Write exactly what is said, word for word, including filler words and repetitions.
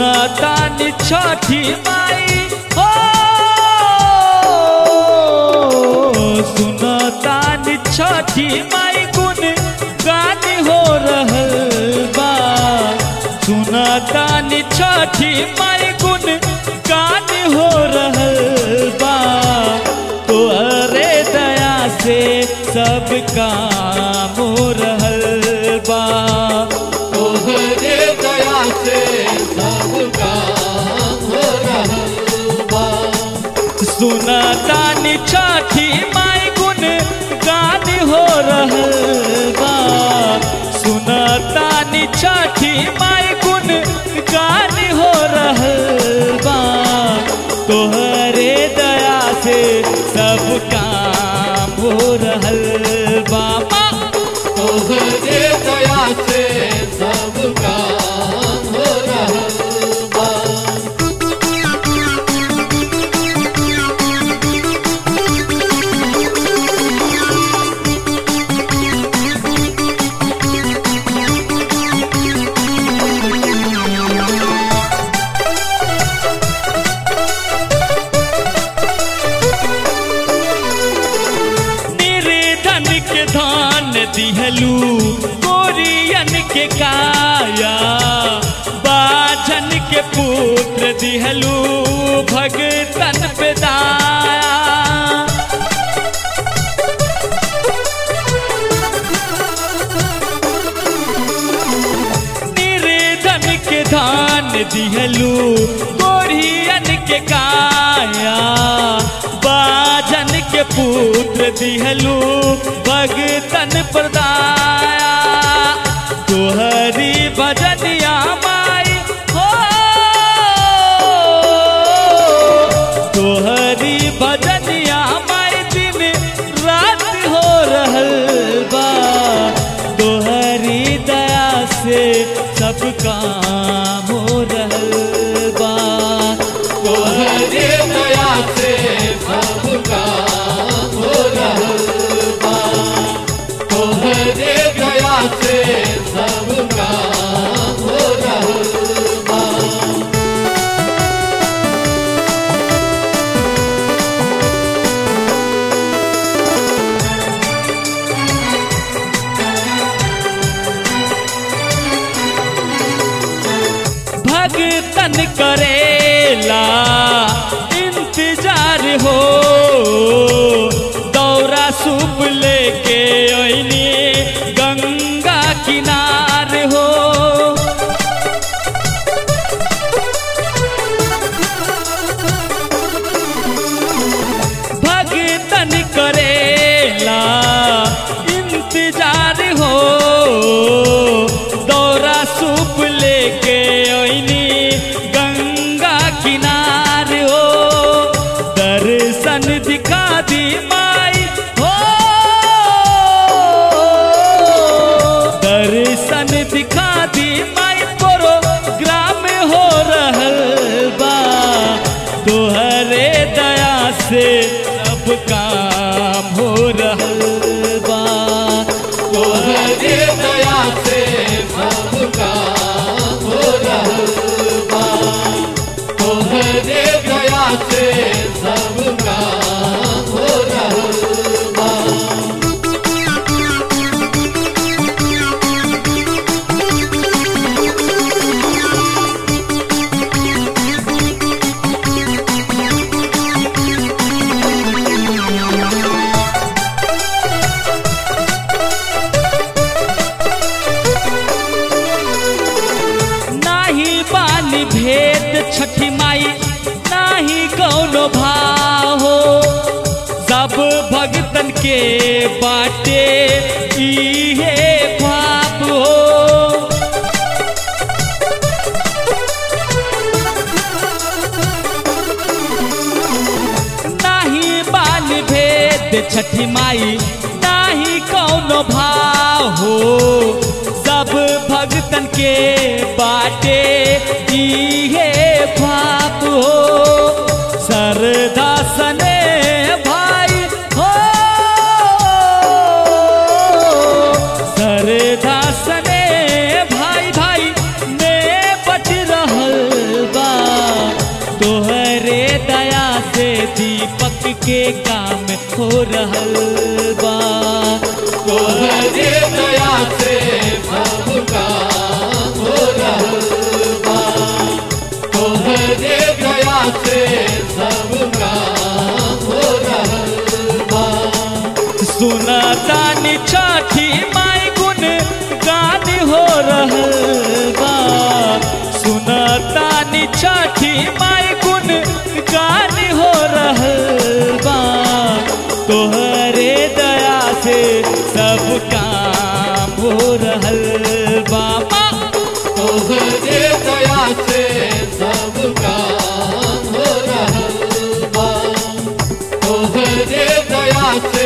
सुना तानी छठी माई हो, सुना तानी छठी माई गुण गान हो रहल बा। सुना तानी छठी माई गुण गान हो रहल बा। तोहरे दया से सब काम हो रहल बा। तोहरे दया से सब काम हो रहल बा। सुना तानी छठी माई गुण गान हो रहल बा। सुना तानी छठी माई गुण गान हो रहल बा। तोहरे दया से सब काम हो रहल बा। तोहरे दया से सब काम हो रहल बा। दिहलू कोरियन के काया, बाजन के पुत्र दिहलू भगतन पे दाया। निर्धन के धान दिहलू कोरियन के काया, बाजन के पुत्र दिहलू भगतन प्रदाया। तोहरी भजनिया माई हो, तोहरी भजनिया माई दिन रात हो रहल बा। तोहरी दया से सब काम हो रहल बा। तोहरे दया से सब काम हो रहल बा। तोहरे दया से सब काम हो रहल बा। भगतन करेला इंतजार हो, दौरा सूप लेके ओइनी गंगा किनार हो। भगतन करेला इंतजार हो, दौरा सूप लेके ओइनी गंगा किनार हो। दर्शन दिखा दी माई हो, दर्शन दिखा दी माई प्रोग्राम हो रहल बा। तोहरे दया से सब काम हो रहल बा। तोहरे दया से सब काम हो रहल बा। तोहरे दया से सब काम हो रहल बा। भेद छठी माई नाही कौनो भाव हो, सब भगतन के बाटे इहे भाव हो। नाही बाल भेद छठी माई नाही कौनो भाव हो, सब भगतन के बाटे इहे भाव हो। सरदा सने भाई हो, सरदा सने भाई भाई में बच रहल के काम हो रहल बा। तोहरे दया से सब काम हो रहल बा। तोहरे दया से सब काम हो रहल बा। सुना तानी छठी माई गुण गान हो रहल बा। सुना तानी छठी माई गुण गान हो रहल बा। तोहरे दया से सब काम हो रहल बा। तोहरे दया से सब काम हो रहल बा। तोहरे दया से